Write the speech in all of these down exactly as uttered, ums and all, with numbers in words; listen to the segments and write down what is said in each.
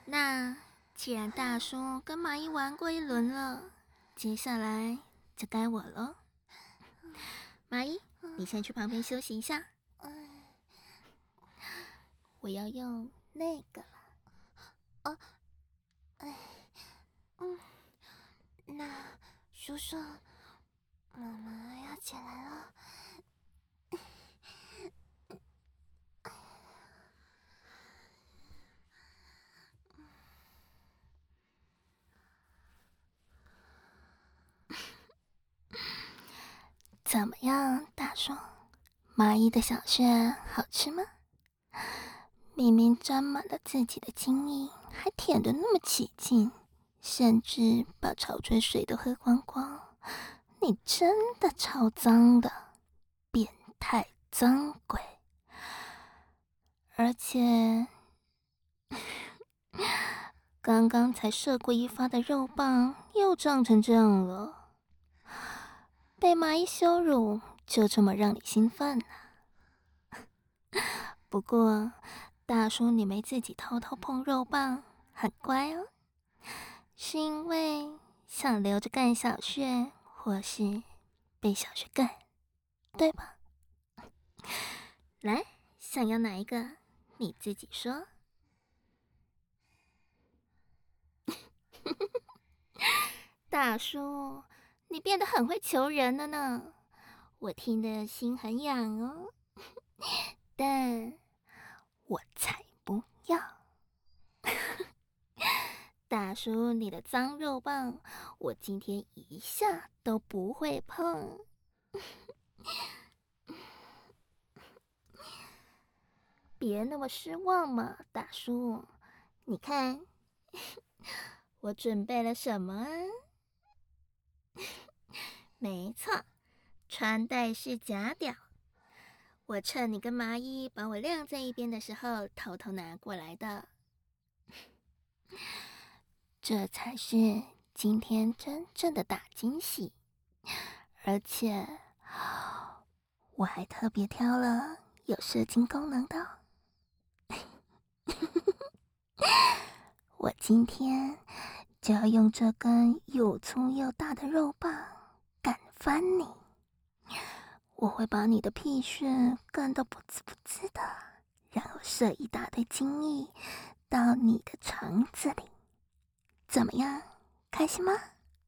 那既然大叔跟蚂蚁玩过一轮了，接下来就该我了。蚂蚁，你先去旁边休息一下。我要用那个了。 哦，哎，嗯，那叔叔，妈妈要起来了。 怎么样，大叔？蚂蚁的小穴好吃吗？明明沾满了自己的精液，还舔得那么起劲，甚至把潮吹水都喝光光。你真的超脏的，变态脏鬼！而且，刚刚才射过一发的肉棒又胀成这样了。被蚂蚁羞辱，就这么让你兴奋啊？不过，大叔你没自己偷偷碰肉棒，很乖哦。是因为想留着干小穴，或是被小穴干，对吧？来，想要哪一个？你自己说。大叔，你变得很会求人了呢，我听得心很痒哦。但我才不要！大叔，你的脏肉棒，我今天一下都不会碰。别那么失望嘛，大叔。你看，我准备了什么啊？没错，穿戴式假屌。我趁你跟蚂蚁把我晾在一边的时候，偷偷拿过来的。这才是今天真正的大惊喜，而且我还特别挑了有射精功能的。我今天就要用这根又粗又大的肉棒干翻你！我会把你的屁穴干到不滋不滋的，然后射一大堆精液到你的肠子里。怎么样，开心吗？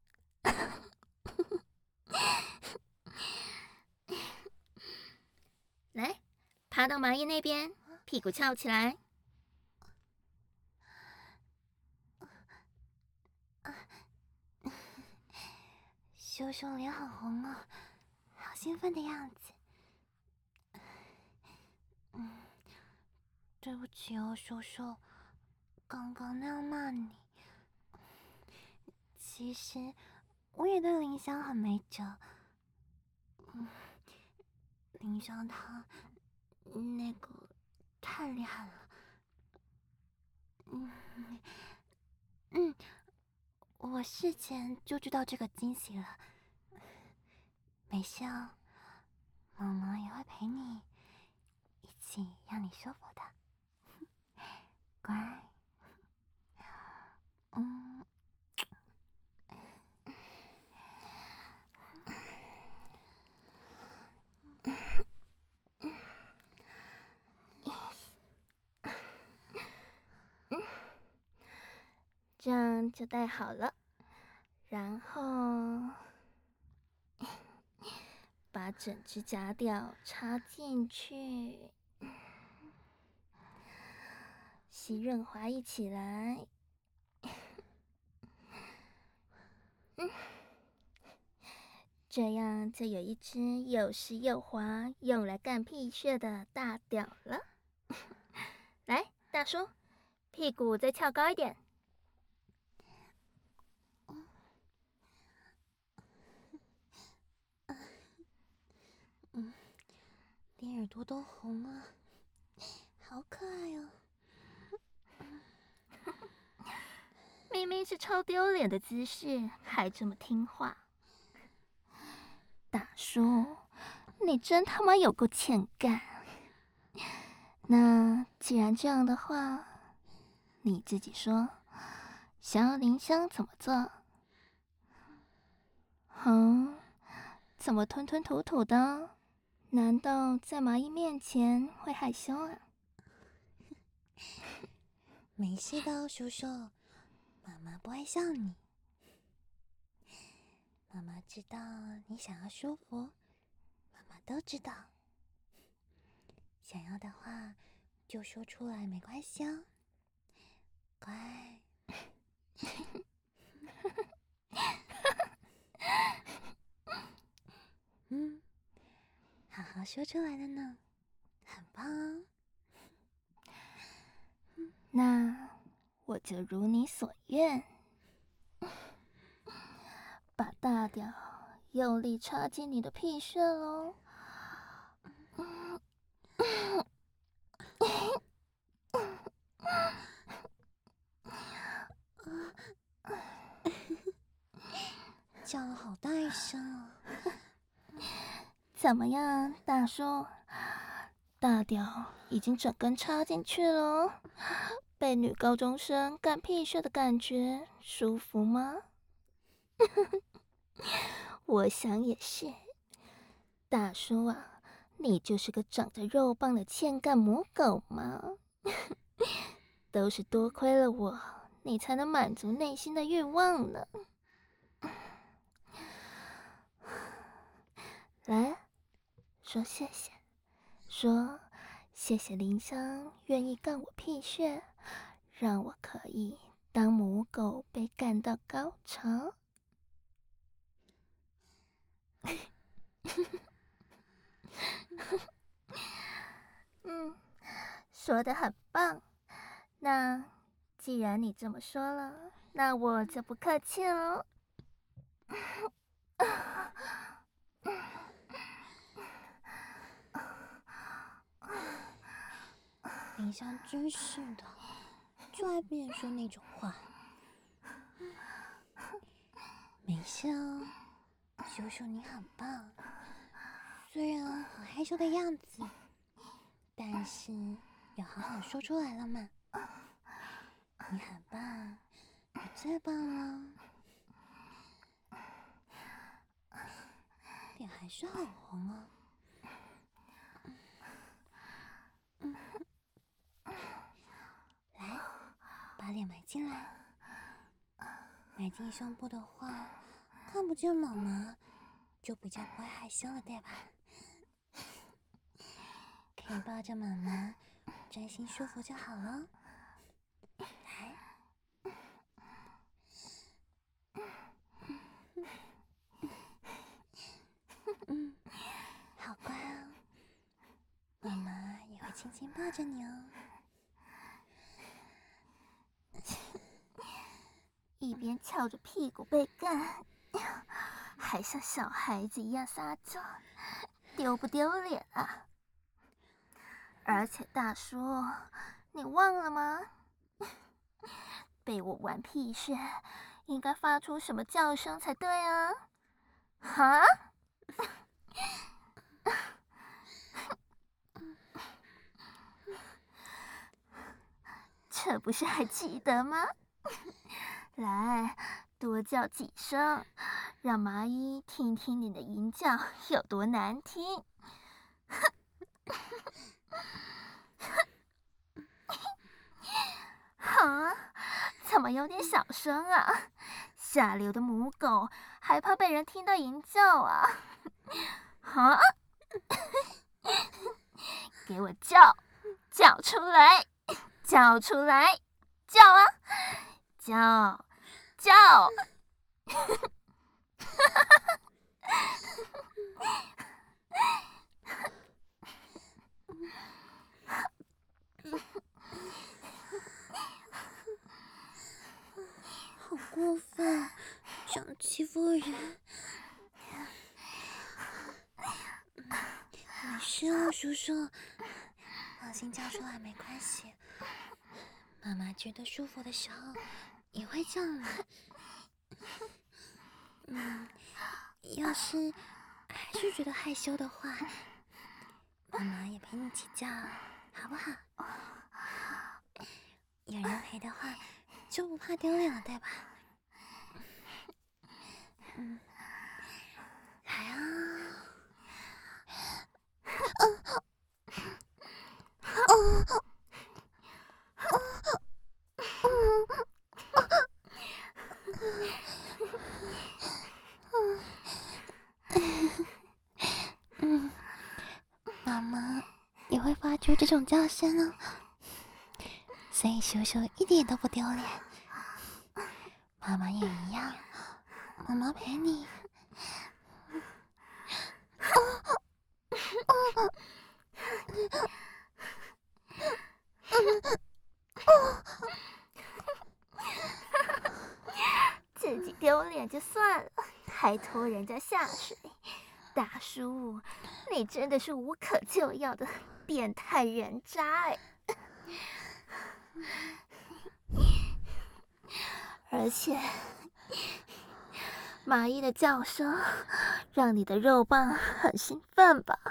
来，爬到蚂蚁那边，屁股翘起来。 叔叔脸好红哦，好兴奋的样子。嗯，对不起哦，叔叔，刚刚那样骂你。其实我也对林香很没辙。嗯，林香她那个太厉害了。嗯嗯，我事前就知道这个惊喜了。没事哦，妈妈也会陪你一起让你舒服的。乖。嗯。 这样就戴好了，然后把整只假屌插进去，吸润滑一起来。嗯，这样就有一只又湿又滑，用来干屁穴的大屌了。来，大叔，屁股再翘高一点。 嗯，连耳朵都红了，好可爱哦。 明明是超丢脸的姿势，还这么听话。大叔，你真他妈有够欠干。那既然这样的话， 你自己说，想要林香怎么做？嗯，怎么吞吞吐吐的？难道在麻衣面前会害羞啊？ 没事的，叔叔，妈妈不会笑你。妈妈知道你想要舒服，妈妈都知道。想要的话就说出来，没关系哦，乖。嗯，好好说出来了呢，很棒哦。 那我就如你所愿，把大屌用力插进你的屁穴喽。 叫了好大一声啊！ 怎么样，大叔？大屌已经整根插进去了哦，被女高中生干屁穴的感觉舒服吗？我想也是。大叔啊，你就是个长着肉棒的欠干母狗嘛！都是多亏了我，你才能满足内心的欲望呢。来，说谢谢，说谢谢林香愿意干我屁穴，让我可以当母狗被干到高潮。嗯，说得很棒。那既然你这么说了，那我就不客气了。 林香真是的，就爱别人说那种话。没事哦，叔叔你很棒，虽然很害羞的样子，但是有好好说出来了嘛。你很棒，你最棒了，脸还是很红哦。嗯，来，把脸埋进来。埋进胸部的话，看不见妈妈，就比较不会害羞了，对吧？可以抱着妈妈，专心舒服就好了。来，嗯，好乖哦，妈妈也会轻轻抱着你哦。 一边翘着屁股被干，还像小孩子一样撒娇，丢不丢脸啊？而且大叔，你忘了吗？被我玩屁穴，应该发出什么叫声才对啊？哈？这不是还记得吗？来，多叫几声，让麻衣听听你的吟叫有多难听。啊，怎么有点小声啊？下流的母狗还怕被人听到吟叫啊？啊！给我叫，叫出来，叫出来，叫啊，叫，叫！ 好过分，想欺负人。没事哦，叔叔，放心叫出来没关系。妈妈觉得舒服的时候也会叫你。嗯，要是还是觉得害羞的话，妈妈也陪你一起叫，好不好？有人陪的话， 就不怕丢脸了，对吧？嗯，来啊！嗯，妈妈也会发出这种叫声哦，所以叔叔一点都不丢脸。妈妈也一样，妈妈陪你。 自己丢脸就算了，还拖人家下水，大叔，你真的是无可救药的变态人渣哎！而且，麻衣的叫声让你的肉棒很兴奋吧？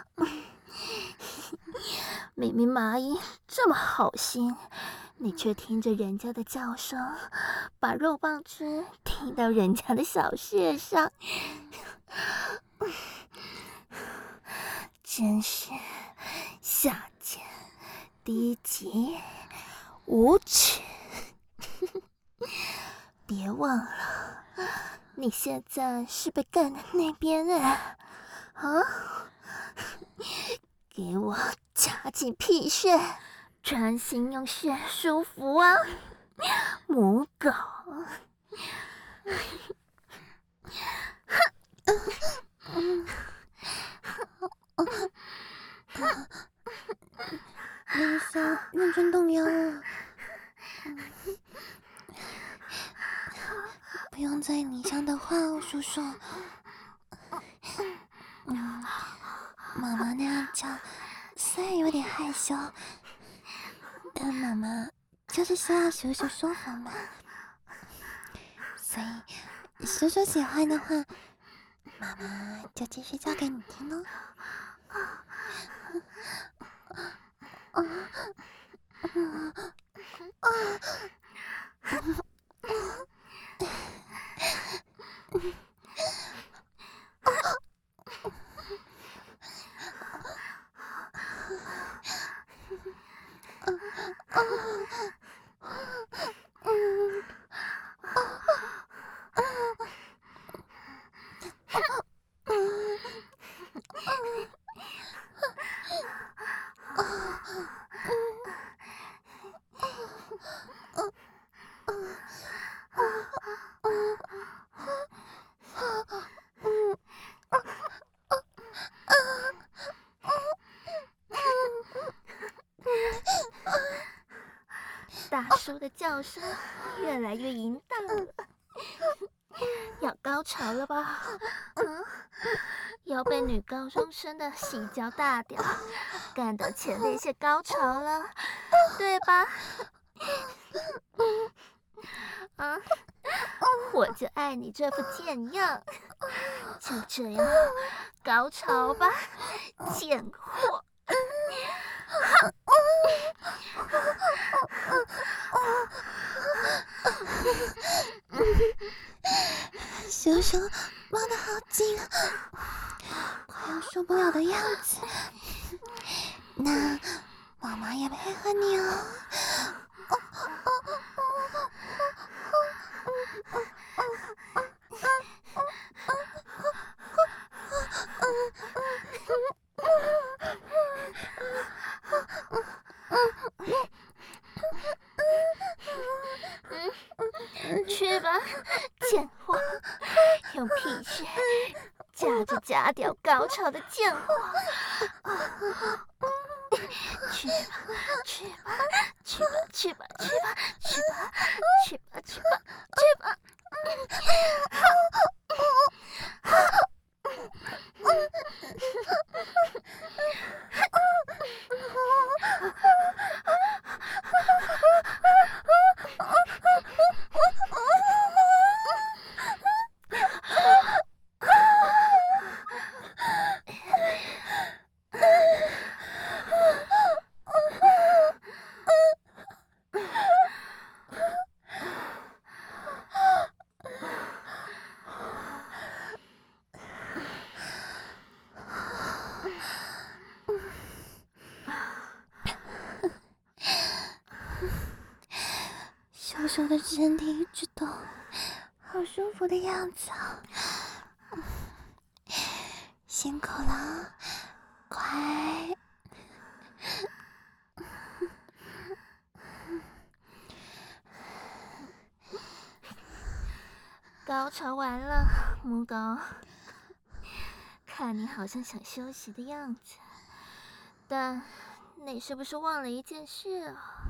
明明麻衣这么好心，你却听着人家的叫声，把肉棒汁滴到人家的小穴上，真是下贱、低级、无耻！别忘了，你现在是被干的那边哎，啊！给我夹紧屁穴，专心用穴舒服啊，母狗！ 丽莎认真动腰了，不用再理想的话哦，叔叔。嗯，妈妈那样叫，虽然有点害羞，但妈妈就是需要叔叔舒服嘛。所以，叔叔喜欢的话，妈妈就继续叫给你听哦。 大叔的叫声越来越淫荡了，要高潮了吧？嗯，要被女高中生的细脚大屌干到前列腺高潮了，对吧？啊，我就爱你这副贱样，就这样高潮吧，贱货！ 叔叔摸得好紧，快要受不了的样子。那妈妈也配合你哦。 去吧，贱货！用屁穴夹着假屌高潮的贱货！去吧，去吧，去吧，去吧，去吧，去吧，去吧，去吧，去吧！ 叔的身体一直动，好舒服的样子啊！辛苦了，快！ 高潮完了，木狗。看你好像想休息的样子，但你是不是忘了一件事啊？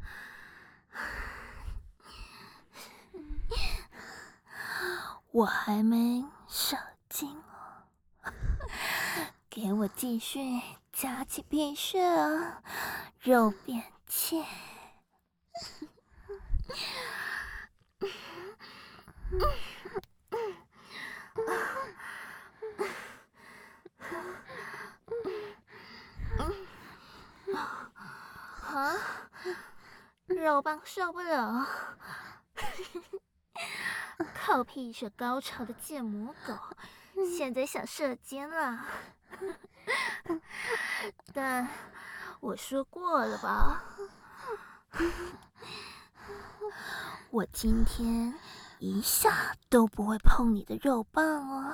我还没射精哦，给我继续夹起屁穴啊，肉便切。啊，肉棒受不了，靠屁血高潮的贱母狗，现在想射精了。但我说过了吧，我今天一下都不会碰你的肉棒哦。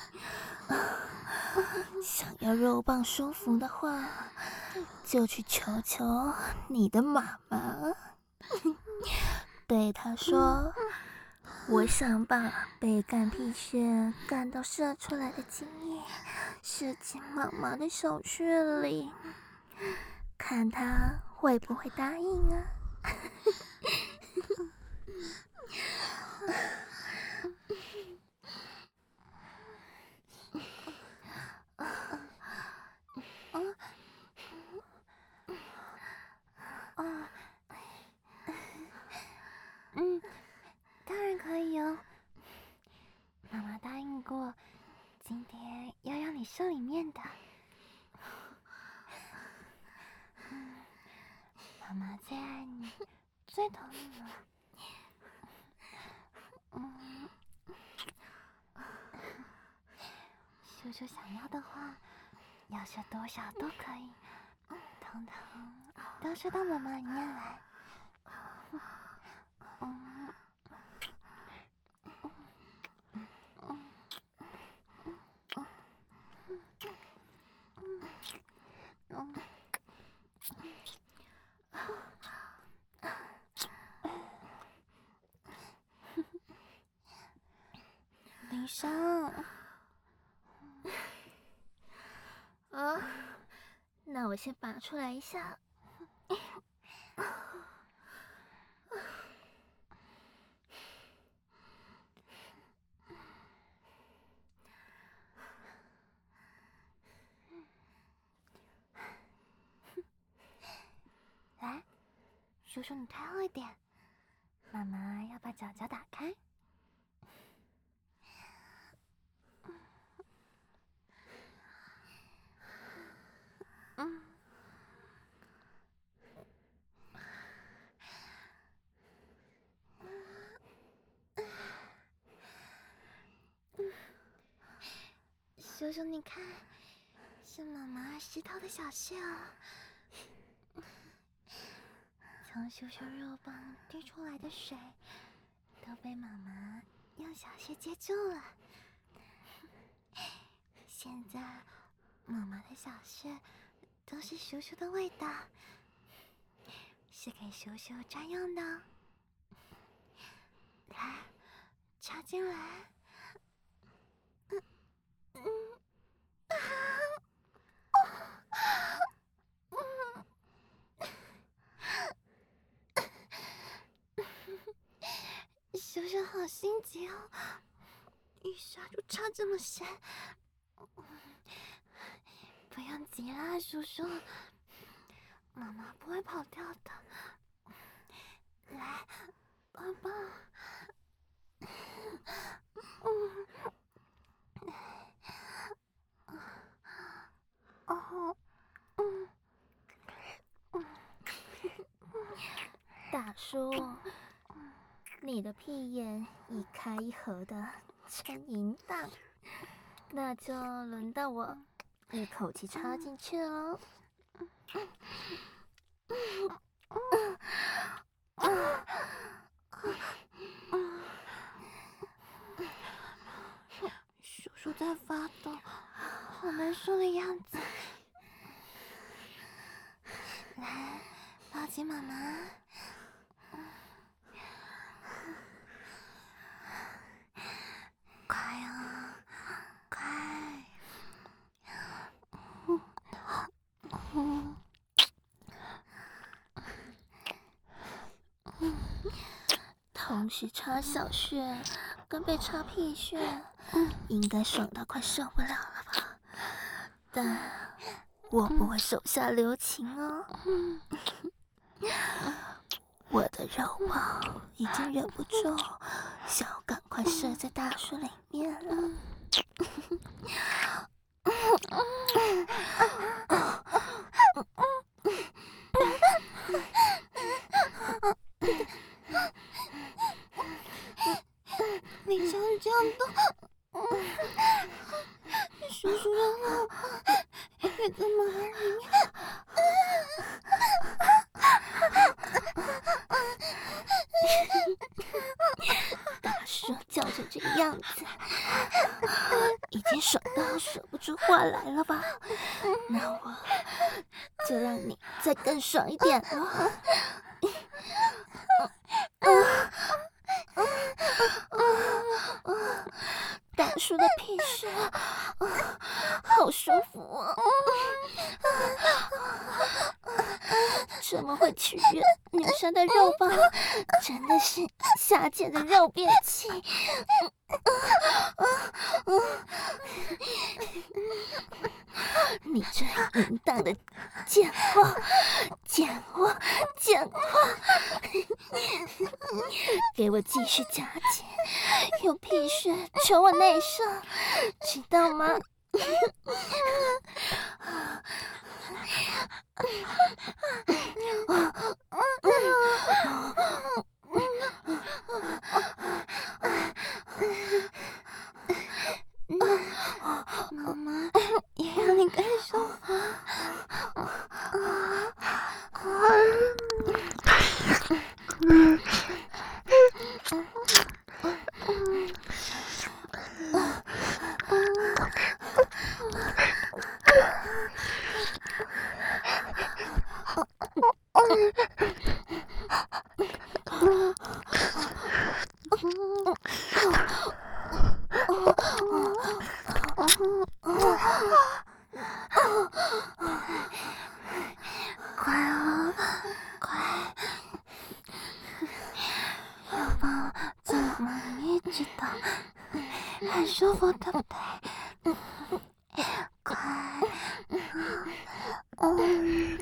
想要肉棒舒服的话，就去求求你的妈妈，对她说，我想把被干屁穴干到射出来的精液射进妈妈的小穴里，看她会不会答应啊？ 啊，嗯，当然可以哦。妈妈答应过，今天要让你射里面的。嗯，妈妈最爱你，最疼你了。嗯，叔叔想要的话，要射多少都可以，通通都射到妈妈里面来。嗯。林生， 啊，那我先拔出来一下。 来，叔叔你退后一点，妈妈要把脚脚打开。嗯，叔叔你看，是妈妈湿透的小穴哦。从叔叔肉棒滴出来的水，都被妈妈用小穴接住了。现在，妈妈的小穴都是叔叔的味道，是给叔叔专用的哦。来，插进来。嗯嗯啊叔叔好心急哦，一下就插这么深。不用急啦，叔叔，妈妈不会跑掉的。来，抱抱。嗯。哦。嗯。 大叔，你的屁眼一开一合的真淫荡，那就轮到我一口气插进去喽。 难受的样子。来，抱紧妈妈。快啊，快！嗯嗯同时插小穴跟被插屁穴，应该爽到快受不了了吧？但我不会手下留情哦。我的肉棒已经忍不住想要赶快射在大树里面了。 你像这样动，叔叔让我也这么爱你。 大叔叫成这个样子，已经爽到说不出话来了吧？那我就让你再更爽一点了。大叔的屁事，好舒服啊！这么会取悦女生的肉棒，真的是下贱的肉便器。你这淫荡的贱货，贱货，贱货！给我继续夹紧，有屁事求我内射，知道吗？ 妈妈也让你更舒服。快啊，快！要帮这么一直到，很舒服，对不对？快！嗯。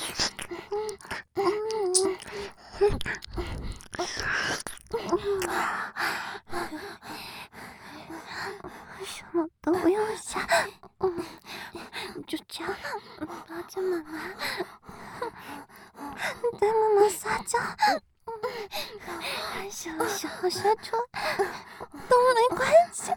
什么都不用想，嗯，就这样抱着妈妈，对妈妈撒娇，小小射出都没关系。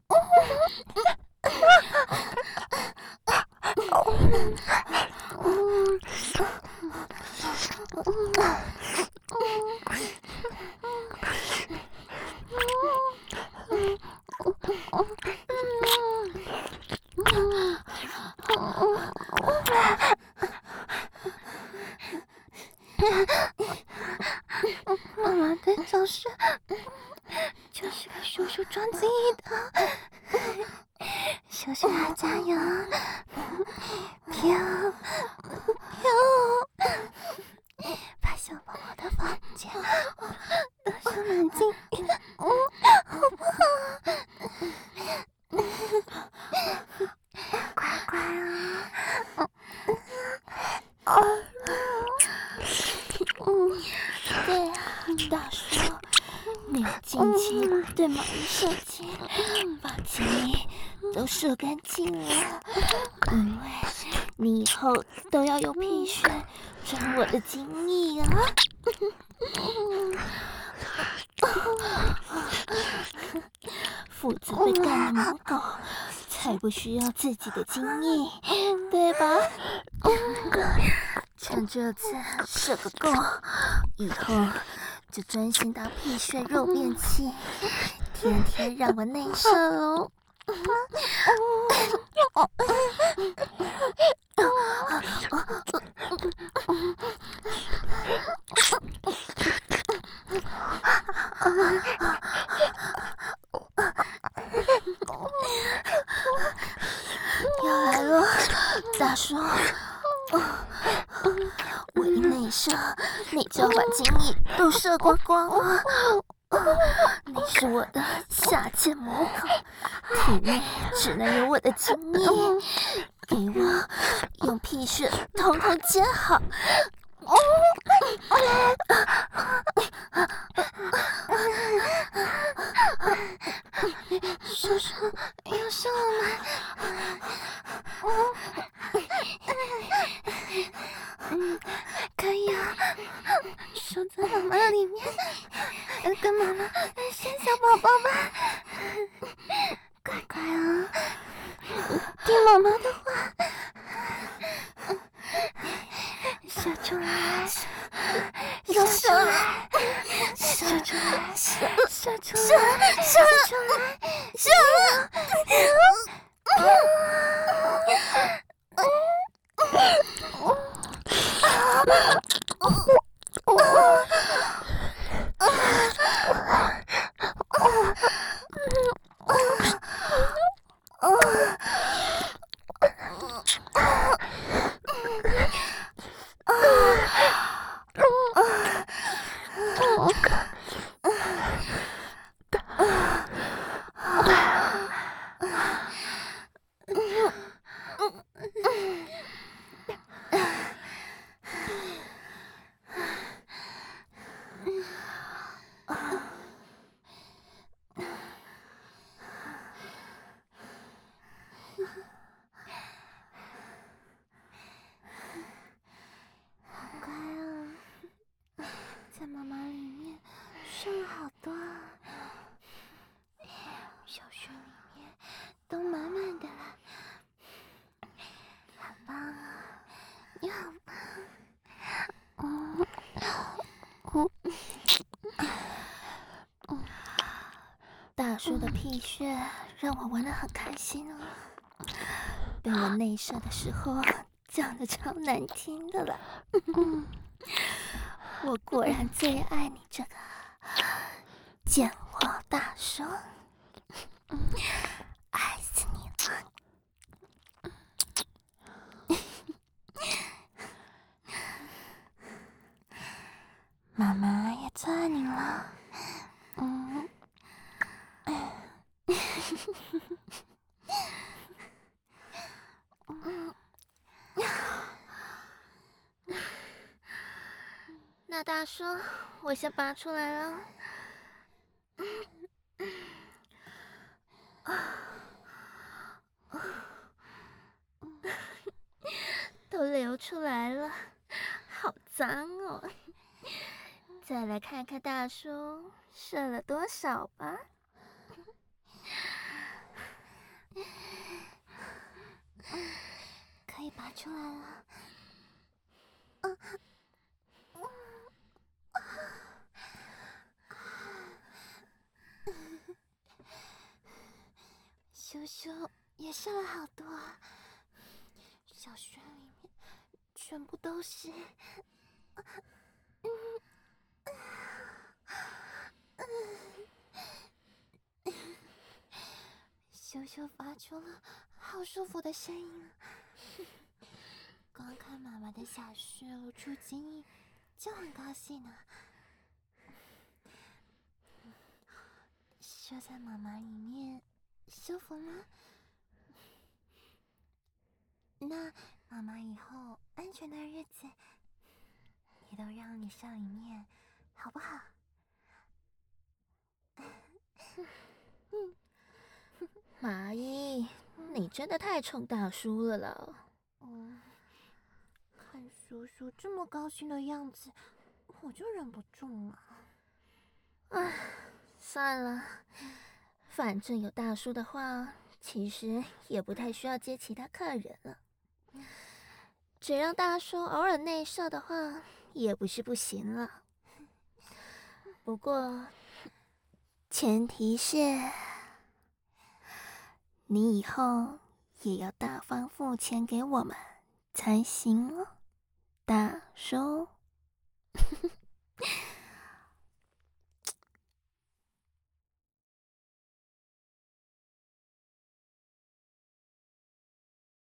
妈妈的手势就是给叔叔装自己的，叔叔要加油，飘飘，把小宝宝的房间都是冷静，嗯，好不好？乖乖啊！ 对啊，大叔，你要尽情对马一射精，把精液都射干净了，因为你以后都要用屁血装我的精液啊！负责被干的母狗才不需要自己的精液，对吧？趁这次射个够，以后就专心当屁血肉便器，天天让我内射喽！ 要来了，大叔！我一内射，你就要把精液都射光光了。你是我的下贱母狗，体内只能有我的精液，给我用屁血统统接好。叔叔要上了吗？嗯，可以啊，守在妈妈里面，跟妈妈生小宝宝吧。乖乖啊，听妈妈的话，射出来，射出来，射出来，射出来，射出来，射！乖啊，在妈妈里面剩了好多啊，小穴里面都满满的了，好棒啊，你好棒！嗯嗯，大叔的屁穴让我玩得很开心啊，被我内射的时候讲得超难听的了。嗯，我果然最爱你这个贱货大叔，爱死你了！妈妈也最爱你了。嗯，那大叔，我先拔出来了。都流出来了，好脏哦！再来看看大叔射了多少吧。可以拔出来了。嗯羞羞也射了好多啊，小穴里面全部都是。羞羞发出了好舒服的声音啊！光看妈妈的小穴露出精液，就很高兴呢。射在妈妈里面，舒服吗？那妈妈以后安全的日子，也都让你上里面，好不好？麻衣，你真的太宠大叔了啦！嗯，看叔叔这么高兴的样子，我就忍不住了。唉，算了，反正有大叔的话，其实也不太需要接其他客人了。只让大叔偶尔内射的话，也不是不行了。不过，前提是你以后也要大方付钱给我们才行哦，大叔。